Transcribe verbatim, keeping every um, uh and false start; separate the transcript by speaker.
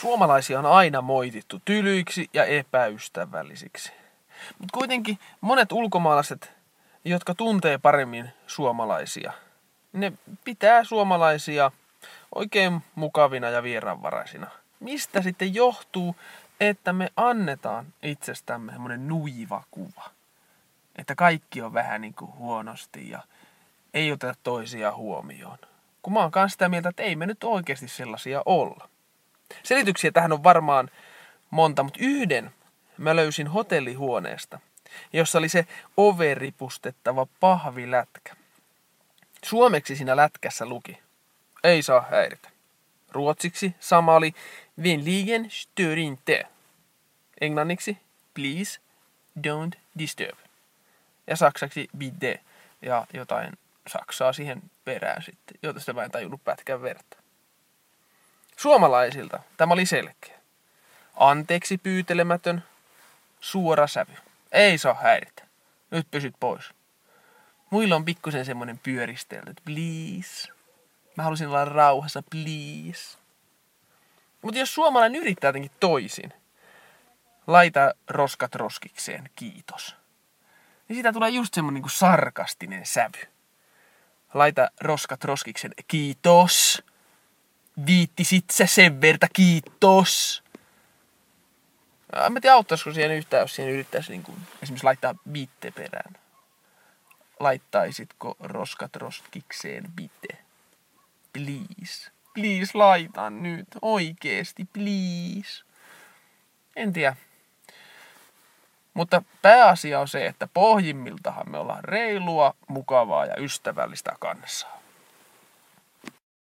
Speaker 1: Suomalaisia on aina moitittu tylyiksi ja epäystävällisiksi. Mutta kuitenkin monet ulkomaalaiset, jotka tuntee paremmin suomalaisia, ne pitää suomalaisia oikein mukavina ja vieraanvaraisina. Mistä sitten johtuu, että me annetaan itsestämme semmoinen nuiva kuva? Että kaikki on vähän niin kuin huonosti ja ei oteta toisia huomioon. Kun mä oon kanssa sitä mieltä, että ei me nyt oikeasti sellaisia olla. Selityksiä tähän on varmaan monta, mutta yhden mä löysin hotellihuoneesta, jossa oli se overipustettava pahvilätkä. Suomeksi siinä lätkässä luki, ei saa häiritä. Ruotsiksi sama oli vänligen stör inte. Englanniksi please don't disturb. Ja saksaksi bitte ja jotain saksaa siihen perään sitten, josta mä en tajunnut pätkän verta. Suomalaisilta tämä oli selkeä. Anteeksi pyytelemätön, suora sävy. Ei saa häiritä. Nyt pysyt pois. Muilla on pikkusen semmonen pyöristelty, että please. Mä halusin olla rauhassa, please. Mutta jos suomalainen yrittää jotenkin toisin, laita roskat roskikseen, kiitos. Niin siitä tulee just semmonen niin kuin sarkastinen sävy. Laita roskat roskikseen, kiitos. Viittisit sä sen verta, kiitos. Mä tiedä, auttaisiko siihen yhtään, jos siihen yrittäisi niin kuin, esimerkiksi laittaa bitte perään. Laittaisitko roskat roskikseen bitte? Please. Please laita nyt. Oikeesti, please. En tiedä. Mutta pääasia on se, että pohjimmiltahan me ollaan reilua, mukavaa ja ystävällistä kansaa.